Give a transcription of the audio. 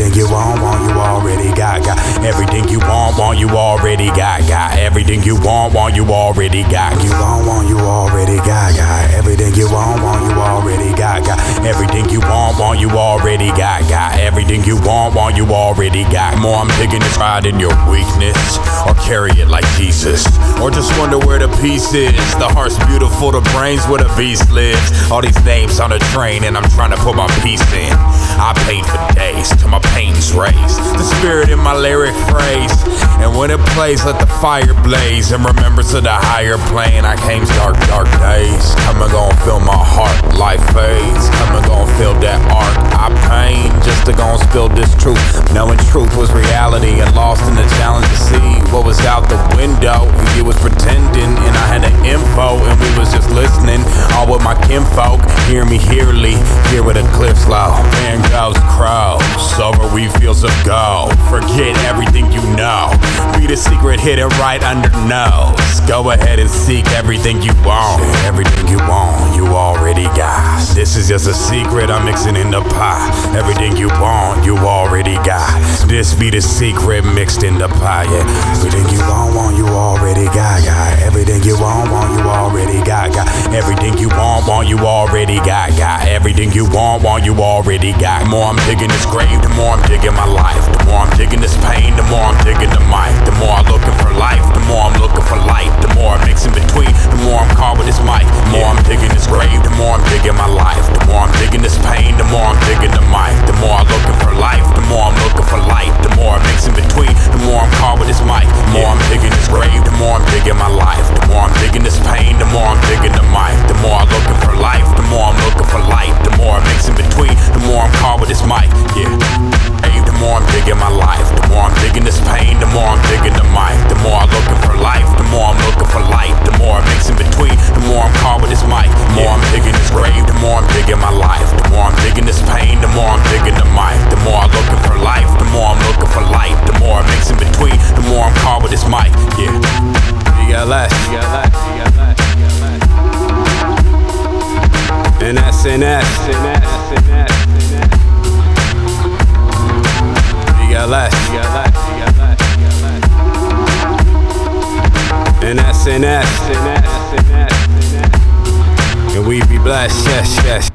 Everything you want, you already got. Everything you want, you already got. Everything you want, you already got. You want, you already got. Everything you want, you already got. Everything you want, you already got. Everything you want, you already got. More I'm digging is pride in your weakness, or carry it like Jesus, or just wonder where the peace is. The heart's beautiful, the brain's where the beast lives. All these names on a train and I'm trying to put my piece in. I paint for days till my pain's raised. The spirit in my lyric phrase, and when it plays, let the fire blaze. In remembrance of the higher plane, I came dark days. Come and gon' feel my heart, life fades. Come and gon' feel that art I pain, just to gon' spill this truth. Knowing truth was reality and lost in the challenge to see what was out the window. You was pretending and I had the info, and we was just listening, all with my kinfolk. Hear me hearly, hear with a clear slow. Man goes crows, over we fields of gold. Forget everything you know, be the secret hidden right under nose. Go ahead and seek everything you want. Everything you want, you already got. This is just a secret I'm mixing in the pot. Everything you want, you already got. This be the secret mixed in the pot, yeah. Everything you want, you already got. Everything you want, you already got. Everything you want, you already got. Everything you want, you already got. The more I'm digging this grave, the more I'm digging my life. The more I'm digging this pain, the more I'm digging the mic. The more I'm looking for life, the more I'm looking for light. The more I mix in between, the more I'm caught with this mic. The more I'm digging this grave, the more I'm digging my life. The more I'm digging this pain, the more I'm digging the mic. The more I'm looking for life, the more I'm looking for light. The more I mix in between, the more I'm caught with this mic. The more I'm digging this grave, the more I'm digging my life. The more I'm digging this pain, the more I'm digging the mic. The more I'm looking for life, the more I'm looking for light. The more I mix in between, the more I'm caught with this mic. Yeah. The more I'm digging my life, the more I'm digging this pain, the more I'm digging the mic. The more I'm looking for life, the more I'm looking for light. The more I mix in between, the more I'm caught with this mic. The more I'm digging this grave, the more I'm digging my life. The more I'm digging this pain, the more I'm digging the mic. The more I'm looking for life, the more I'm looking for light. The more I mix in between, the more I'm caught with this mic. Yeah. You got less. You got less. You got less. You got less. NS. You got less. You got less. You got less. You got less. NS. And we be blessed. Yes.